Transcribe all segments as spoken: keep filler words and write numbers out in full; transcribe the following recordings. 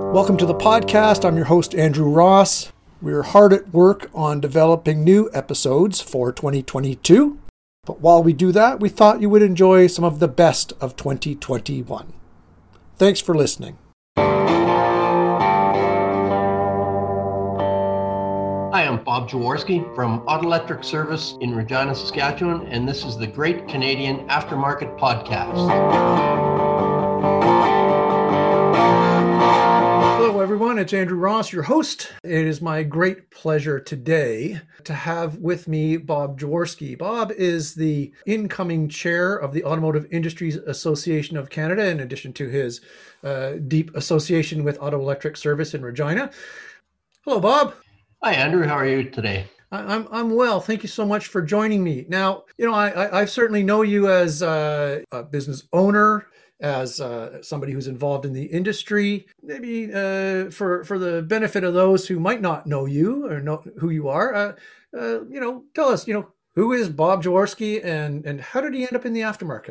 Welcome to the podcast. I'm your host, Andrew Ross. We're hard at work on developing new episodes for twenty twenty-two. But while we do that, we thought you would enjoy some of the best of twenty twenty-one. Thanks for listening. Hi, I'm Bob Jaworski from Auto Electric Service in Regina, Saskatchewan, and this is the Great Canadian Aftermarket Podcast. Hello, everyone. It's Andrew Ross, your host. It is my great pleasure today to have with me Bob Jaworski. Bob is the incoming chair of the Automotive Industries Association of Canada, in addition to his uh, deep association with Auto Electric Service in Regina. Hello, Bob. Hi, Andrew. How are you today? I'm I'm well. Thank you so much for joining me. Now, you know, I I, I certainly know you as uh, a business owner, as uh, somebody who's involved in the industry. Maybe uh, for for the benefit of those who might not know you or know who you are, uh, uh, you know, tell us, you know, who is Bob Jaworski and and how did he end up in the aftermarket?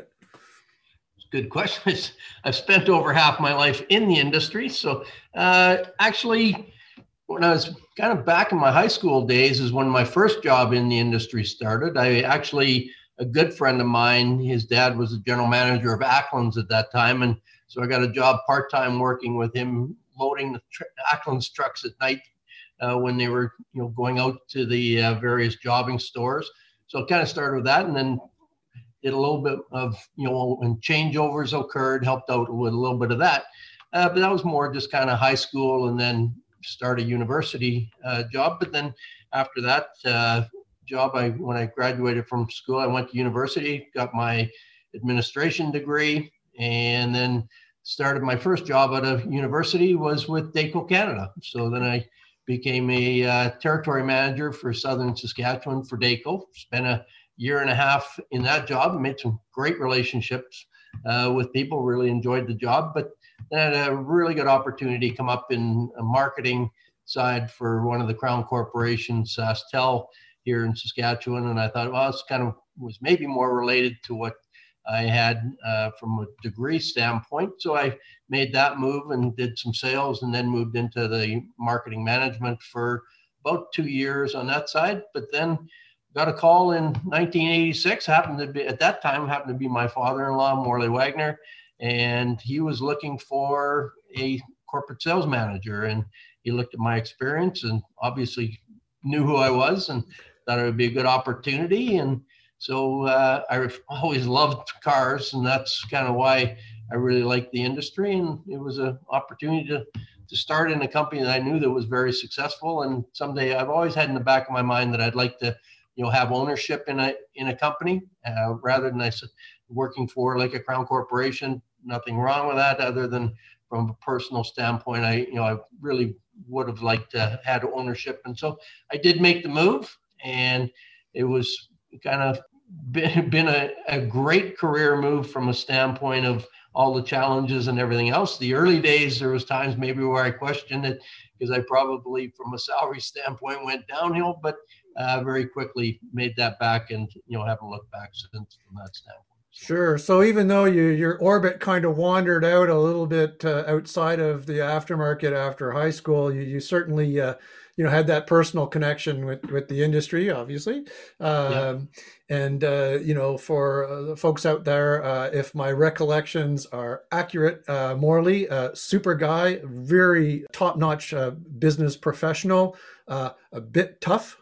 Good question. I've spent over half my life in the industry, so uh, actually. When I was kind of back in my high school days is when my first job in the industry started. I actually, a good friend of mine, his dad was the general manager of Acklands at that time. And so I got a job part-time working with him, loading the tr- Acklands trucks at night uh, when they were, you know, going out to the uh, various jobbing stores. So it kind of started with that, and then did a little bit of, you know, when changeovers occurred, helped out with a little bit of that. Uh, but that was more just kind of high school, and then start a university uh, job. But then after that uh, job, I when I graduated from school, I went to university, got my administration degree, and then started my first job at a university was with Dayco Canada. So then I became a uh, territory manager for Southern Saskatchewan for Dayco. Spent a year and a half in that job, made some great relationships uh, with people, really enjoyed the job. But then I had a really good opportunity come up in a marketing side for one of the Crown corporations, SaskTel, here in Saskatchewan. And I thought, well, this kind of was maybe more related to what I had uh, from a degree standpoint. So I made that move and did some sales, and then moved into the marketing management for about two years on that side. But then got a call in nineteen eighty-six, happened to be, at that time, happened to be my father-in-law, Morley Wagner. And he was looking for a corporate sales manager, and he looked at my experience and obviously knew who I was and thought it would be a good opportunity. And so uh, I always loved cars, and that's kind of why I really liked the industry. And it was an opportunity to, to start in a company that I knew that was very successful. And someday I've always had in the back of my mind that I'd like to, you know, have ownership in a in a company uh, rather than I said working for like a Crown corporation. Nothing wrong with that, other than from a personal standpoint, I, you know, I really would have liked to had ownership. And so I did make the move, and it was kind of been, been a, a great career move from a standpoint of all the challenges and everything else. The early days, there was times maybe where I questioned it because I probably from a salary standpoint went downhill, but uh, very quickly made that back, and, you know, haven't looked back since from that standpoint. Sure. So even though you, your orbit kind of wandered out a little bit uh, outside of the aftermarket after high school, you, you certainly, uh, you know, had that personal connection with, with the industry, obviously. Um, yeah. And, uh, you know, for uh, the folks out there, uh, if my recollections are accurate, uh, Morley, uh, super guy, very top-notch uh, business professional, uh, a bit tough.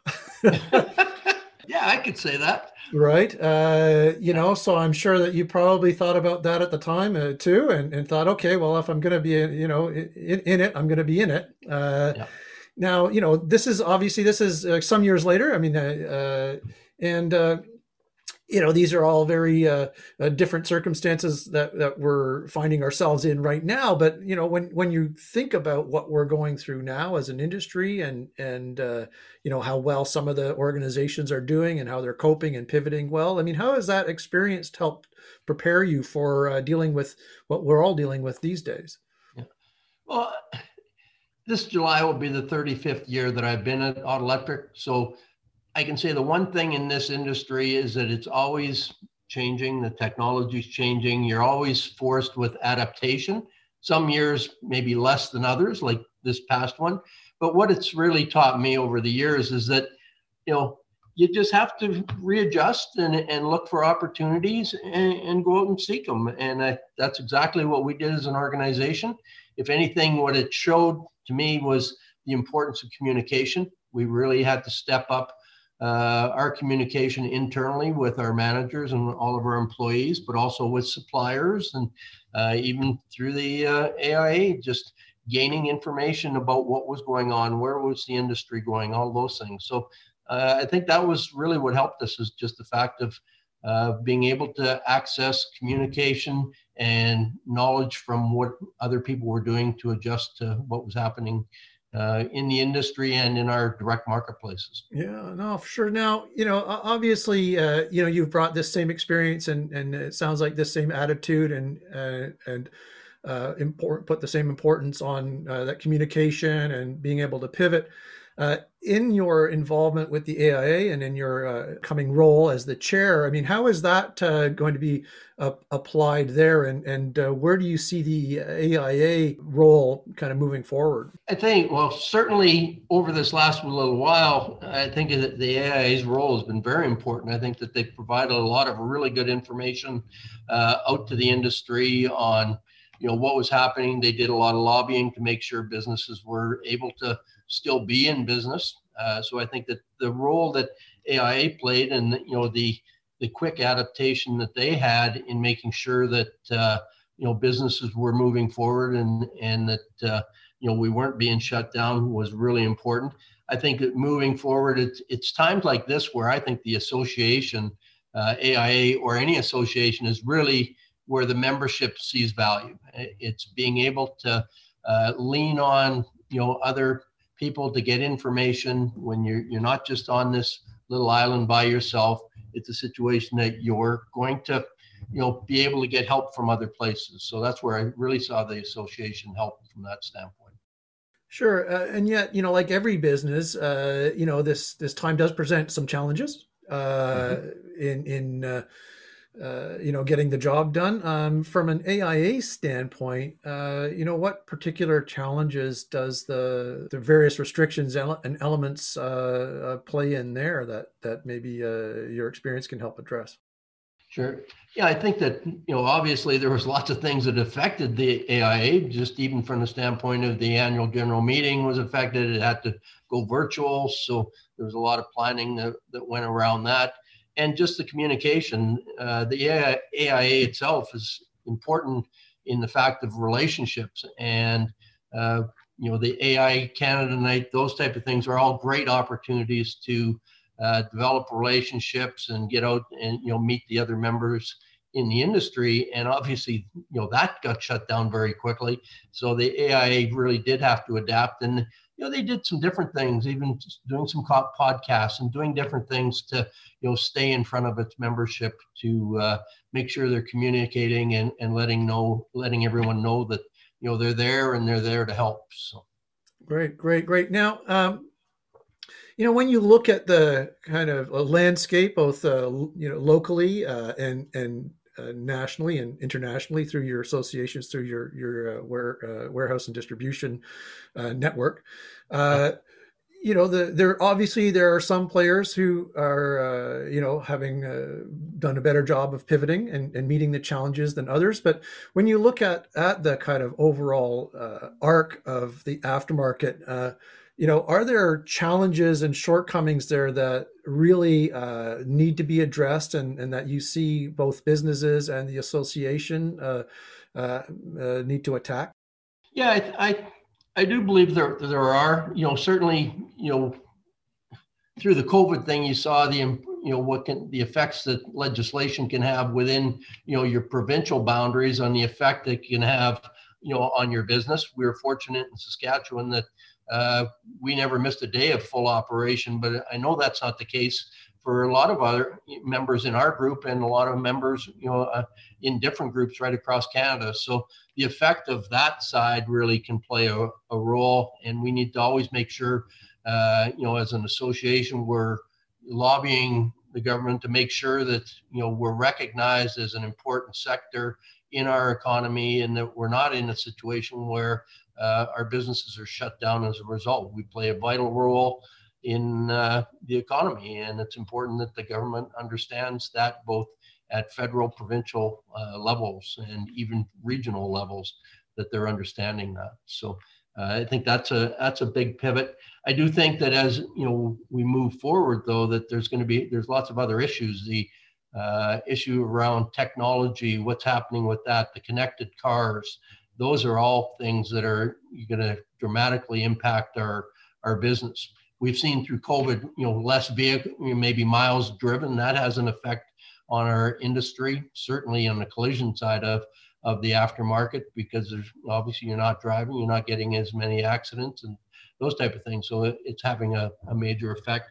Yeah, I could say that. Right. Uh, you know, so I'm sure that you probably thought about that at the time uh, too, and, and thought, okay, well, if I'm going to be, you know, in, in it, I'm going to be in it. Uh, yeah. Now, you know, this is obviously, this is uh, some years later. I mean, uh, and, uh, you know, these are all very uh, uh, different circumstances that, that we're finding ourselves in right now. But, you know, when, when you think about what we're going through now as an industry and, and uh, you know, how well some of the organizations are doing and how they're coping and pivoting well, I mean, how has that experience helped prepare you for uh, dealing with what we're all dealing with these days? Yeah. Well, this July will be the thirty-fifth year that I've been at Auto Electric. So I can say the one thing in this industry is that it's always changing. The technology's changing. You're always forced with adaptation. some years maybe less than others, like this past one. But what it's really taught me over the years is that, you know, you just have to readjust and, and look for opportunities and, and go out and seek them. And I, that's exactly what we did as an organization. If anything, what it showed to me was the importance of communication. We really had to step up uh, our communication internally with our managers and all of our employees, but also with suppliers and uh, even through the uh, A I A, just gaining information about what was going on, where was the industry going, all those things. So Uh, I think that was really what helped us, is just the fact of uh, being able to access communication and knowledge from what other people were doing to adjust to what was happening uh, in the industry and in our direct marketplaces. Yeah, no, for sure. Now, you know, obviously, uh, you know, you've brought this same experience, and and it sounds like this same attitude, and uh, and uh, important, put the same importance on uh, that communication and being able to pivot. Uh, in your involvement with the A I A and in your uh, coming role as the chair, I mean, how is that uh, going to be uh, applied there, and and uh, where do you see the A I A role kind of moving forward? I think, well, certainly over this last little while, I think that the A I A's role has been very important. I think that they've provided a lot of really good information uh, out to the industry on, you know, what was happening. They did a lot of lobbying to make sure businesses were able to still be in business. Uh, so I think that the role that A I A played, and, you know, the the quick adaptation that they had in making sure that uh, you know, businesses were moving forward, and and that uh, you know, we weren't being shut down, was really important. I think that moving forward, it's it's times like this where I think the association, uh, A I A or any association, is really where the membership sees value. It's being able to uh, lean on, you know, other people to get information when you're you're not just on this little island by yourself. It's a situation that you're going to, you know, be able to get help from other places. So that's where I really saw the association help from that standpoint. Sure, uh, and yet, you know, like every business, uh, you know, this this time does present some challenges uh, mm-hmm. in in. Uh, Uh, you know, getting the job done. Um, from an A I A standpoint, uh, you know, what particular challenges does the the various restrictions ele- and elements uh, uh, play in there that that maybe uh, your experience can help address? Sure. Yeah, I think that, you know, obviously there was lots of things that affected the A I A, just even from the standpoint of the annual general meeting was affected. It had to go virtual. So there was a lot of planning that, that went around that. And just the communication, uh, the A I A itself is important in the fact of relationships. And, uh, you know, the A I Canada Night, those type of things are all great opportunities to uh, develop relationships and get out and, you know, meet the other members in the industry. And obviously, you know, that got shut down very quickly. So the A I A really did have to adapt. And, you know, they did some different things, even doing some podcasts and doing different things to, you know, stay in front of its membership to uh, make sure they're communicating and, and letting know, letting everyone know that, you know, they're there and they're there to help. So. Great, great, great. Now, um, you know, when you look at the kind of landscape, both, uh, you know, locally uh, and, and Uh, nationally and internationally through your associations, through your your uh, ware, uh, warehouse and distribution uh, network. Uh, you know, the, there obviously there are some players who are uh, you know, having uh, done a better job of pivoting and, and meeting the challenges than others. But when you look at at the kind of overall uh, arc of the aftermarket, uh, you know, are there challenges and shortcomings there that really uh, need to be addressed, and, and that you see both businesses and the association uh, uh, uh, need to attack? Yeah, I, I, I do believe there there are, you know, certainly, you know, through the COVID thing, you saw the, you know, what can the effects that legislation can have within, you know, your provincial boundaries, on the effect it can have, you know, on your business. We were fortunate in Saskatchewan that Uh, we never missed a day of full operation, but I know that's not the case for a lot of other members in our group and a lot of members, you know, uh, in different groups right across Canada. So the effect of that side really can play a, a role, and we need to always make sure, uh, you know, as an association, we're lobbying the government to make sure that, you know, we're recognized as an important sector in our economy, and that we're not in a situation where uh, our businesses are shut down as a result. We play a vital role in uh, the economy, and it's important that the government understands that, both at federal, provincial uh, levels, and even regional levels, that they're understanding that. So uh, I think that's a that's a big pivot. I do think that as you know we move forward, though, that there's going to be there's lots of other issues. The uh, issue around technology, what's happening with that, the connected cars, those are all things that are going to dramatically impact our our business. We've seen through COVID, you know, less vehicle, maybe miles driven. That has an effect on our industry, certainly on the collision side of of the aftermarket, because there's obviously you're not driving, you're not getting as many accidents and those type of things. So it, it's having a, a major effect.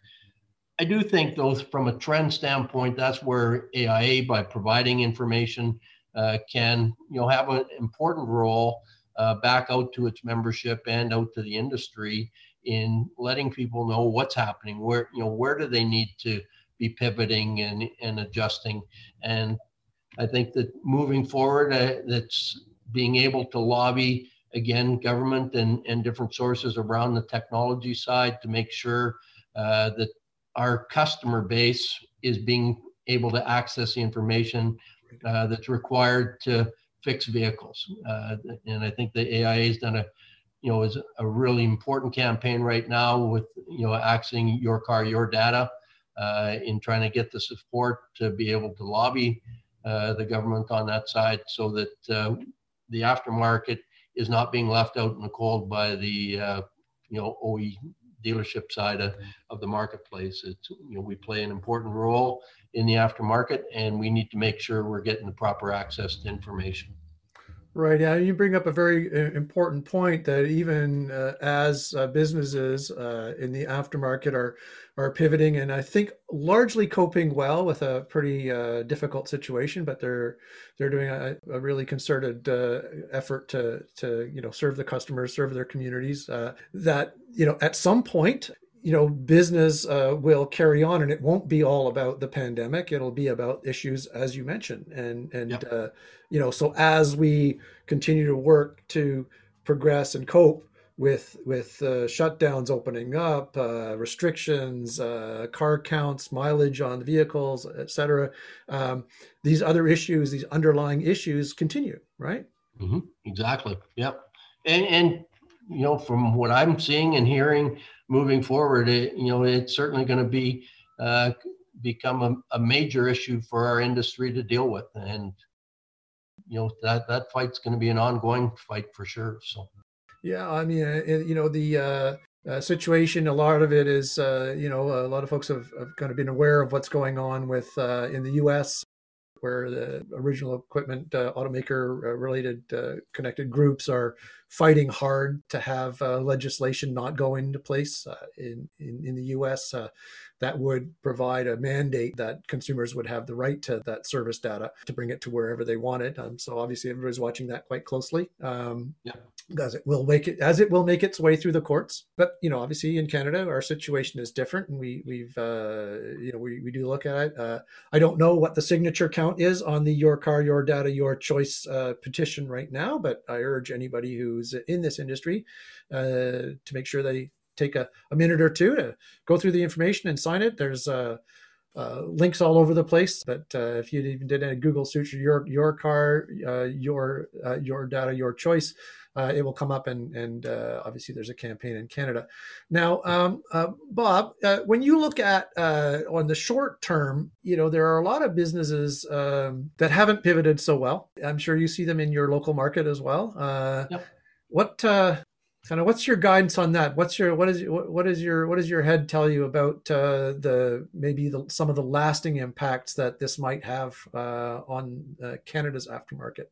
I do think, though, from a trend standpoint, that's where A I A, by providing information, uh, can you know have an important role uh, back out to its membership and out to the industry in letting people know what's happening, where you know where do they need to be pivoting and, and adjusting. And I think that moving forward, uh, that's being able to lobby, again, government and, and different sources around the technology side to make sure uh, that our customer base is being able to access the information uh, that's required to fix vehicles. Uh, and I think the A I A has done a, you know, is a really important campaign right now with, you know, accessing Your Car, Your Data, uh, in trying to get the support to be able to lobby uh, the government on that side, so that uh, the aftermarket is not being left out in the cold by the, uh, you know, O E dealership side of, of the marketplace. It's, you know, we play an important role in the aftermarket, and we need to make sure we're getting the proper access to information. Right. Yeah, you bring up a very uh, important point that even uh, as uh, businesses uh, in the aftermarket are are pivoting, and I think largely coping well with a pretty uh, difficult situation, but they're they're doing a, a really concerted uh, effort to to you know serve the customers, serve their communities. Uh, that you know at some point, you know, business uh, will carry on, and it won't be all about the pandemic. It'll be about issues, as you mentioned, and and yep. uh, you know, so as we continue to work to progress and cope with with uh, shutdowns opening up, uh, restrictions, uh, car counts, mileage on vehicles, et cetera, um, these other issues, these underlying issues, continue, right? Mm-hmm. Exactly. Yep. And and you know, from what I'm seeing and hearing, moving forward, it, you know, it's certainly going to be uh, become a, a major issue for our industry to deal with, and you know that that fight's going to be an ongoing fight for sure. So, yeah, I mean, uh, you know, the uh, uh, situation, a lot of it is, uh, you know, a lot of folks have, have kind of been aware of what's going on with uh, in the U S, where the original equipment uh, automaker uh, related uh, connected groups are fighting hard to have uh, legislation not go into place uh, in, in, in the U S uh, that would provide a mandate that consumers would have the right to that service data to bring it to wherever they want it. Um, so obviously everybody's watching that quite closely. Um, yeah. As it will make it, as it will make its way through the courts, but you know, obviously in Canada, our situation is different, and we we've uh, you know we we do look at it. Uh, I don't know what the signature count is on the Your Car, Your Data, Your Choice uh, petition right now, but I urge anybody who's in this industry uh, to make sure they take a, a minute or two to go through the information and sign it. There's uh, uh, links all over the place, but uh, if you even did a Google search, your your car, uh, your uh, your data, your choice. Uh, it will come up, and and uh, obviously there's a campaign in Canada. Now, um, uh, Bob, uh, when you look at uh, on the short term, you know, there are a lot of businesses um, that haven't pivoted so well. I'm sure you see them in your local market as well. Uh, yep. What uh, kind of what's your guidance on that? What's your what is what is your what does your head tell you about uh, the maybe the, some of the lasting impacts that this might have uh, on uh, Canada's aftermarket?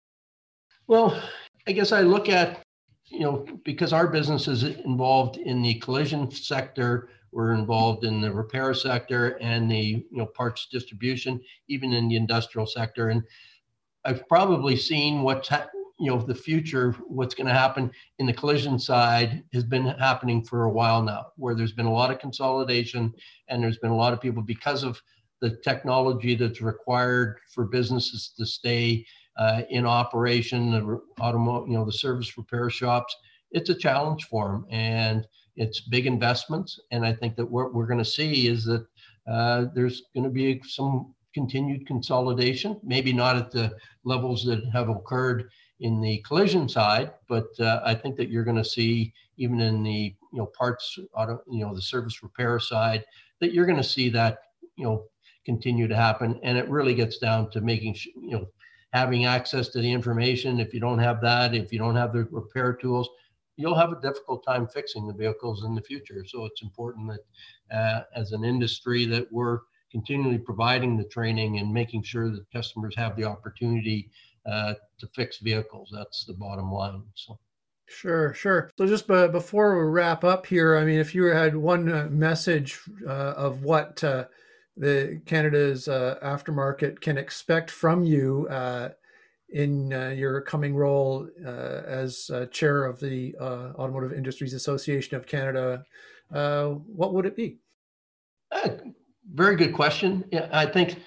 Well, I guess I look at, you know, because our business is involved in the collision sector, we're involved in the repair sector and the, you know, parts distribution, even in the industrial sector. And I've probably seen what's, ha- you know, the future, what's going to happen in the collision side has been happening for a while now, where there's been a lot of consolidation, and there's been a lot of people, because of the technology that's required for businesses to stay uh, in operation, the automo- you know, the service repair shops. It's a challenge for them, and it's big investments. And I think that what we're going to see is that uh, there's going to be some continued consolidation, maybe not at the levels that have occurred in the collision side, but uh, I think that you're going to see even in the you know parts, auto, you know the service repair side, that you're going to see that you know continue to happen. And it really gets down to making sure, you know having access to the information. If you don't have that, if you don't have the repair tools, you'll have a difficult time fixing the vehicles in the future. So it's important that uh, as an industry that we're continually providing the training and making sure that customers have the opportunity uh, to fix vehicles. That's the bottom line. So. Sure, sure. So just uh, before we wrap up here, I mean, if you had one uh, message uh, of what uh, the Canada's uh, aftermarket can expect from you uh, in uh, your coming role uh, as uh, chair of the uh, Automotive Industries Association of Canada, uh, what would it be? Uh, very good question. Yeah, I think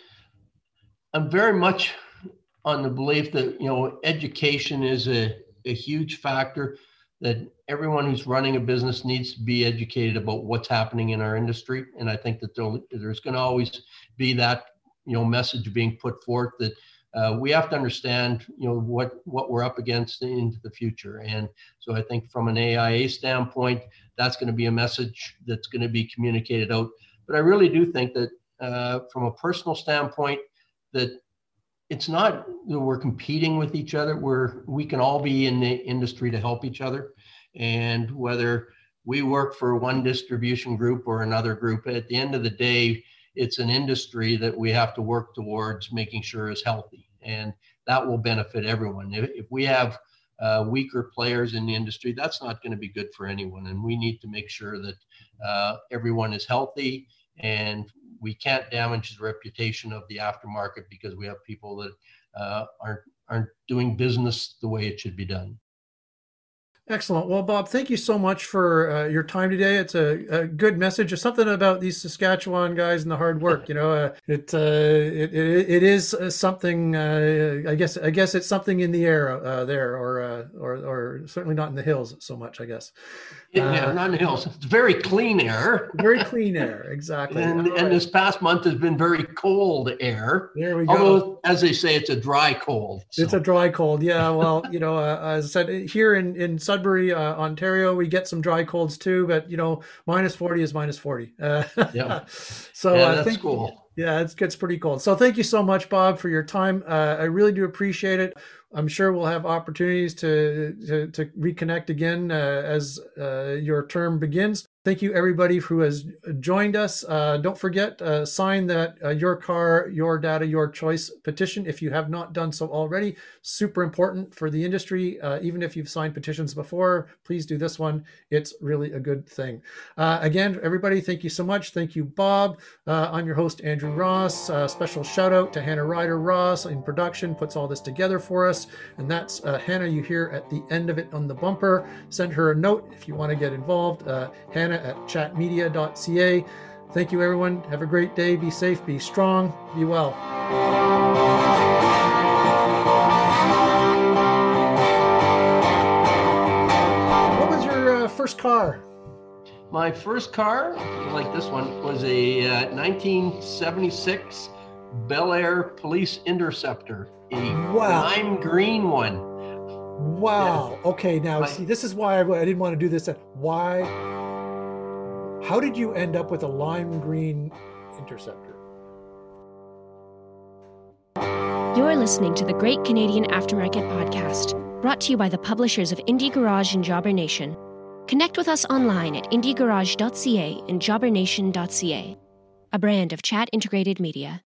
I'm very much on the belief that, you know, education is a, a huge factor, that everyone who's running a business needs to be educated about what's happening in our industry. And I think that there's going to always be that, you know, message being put forth that uh, we have to understand, you know, what, what we're up against into the future. And so I think from an A I A standpoint, that's going to be a message that's going to be communicated out. But I really do think that uh, from a personal standpoint, that it's not that we're competing with each other. We're, we can all be in the industry to help each other. And whether we work for one distribution group or another group, at the end of the day, it's an industry that we have to work towards making sure is healthy. And that will benefit everyone. If, if we have uh, weaker players in the industry, that's not going to be good for anyone. And we need to make sure that uh, everyone is healthy, and we can't damage the reputation of the aftermarket because we have people that uh, aren't, aren't doing business the way it should be done. Excellent. Well, Bob, thank you so much for uh, your time today. It's a, a good message. It's something about these Saskatchewan guys and the hard work. You know, uh, it, uh, it it it is something. Uh, I guess I guess it's something in the air uh, there, or uh, or or certainly not in the hills so much. I guess. Yeah, uh, not in the hills. It's very clean air. Very clean air, exactly. And, right. and this past month has been very cold air. There we go. Although, as they say, it's a dry cold. So. It's a dry cold. Yeah. Well, you know, uh, as I said, here in, in Sudbury, uh, Ontario, we get some dry colds too, but you know, minus forty is minus forty. Uh, yeah. So yeah, I that's think, cool. Yeah, it gets pretty cold. So thank you so much, Bob, for your time. Uh, I really do appreciate it. I'm sure we'll have opportunities to to, to reconnect again uh, as uh, your term begins. Thank you, everybody who has joined us. Uh, don't forget, uh, sign that uh, Your Car, Your Data, Your Choice petition if you have not done so already. Super important for the industry. Uh, even if you've signed petitions before, please do this one. It's really a good thing. Uh, again, everybody, thank you so much. Thank you, Bob. Uh, I'm your host, Andrew Ross. Uh, special shout out to Hannah Ryder Ross in production, puts all this together for us. And that's uh, Hannah you hear at the end of it on the bumper. Send her a note if you want to get involved. Uh, Hannah at chat media dot c a. Thank you, everyone. Have a great day. Be safe, be strong, be well. What was your uh, first car? My first car, like this one, was a uh, nineteen seventy-six Bel Air Police Interceptor, a wow. lime green one. Wow. Yeah. Okay, now My, see, this is why I, I didn't want to do this. Why? How did you end up with a lime green Interceptor? You're listening to the Great Canadian Aftermarket Podcast, brought to you by the publishers of Indie Garage and Jobber Nation. Connect with us online at indie garage dot c a and jobber nation dot c a, a brand of Chat Integrated Media.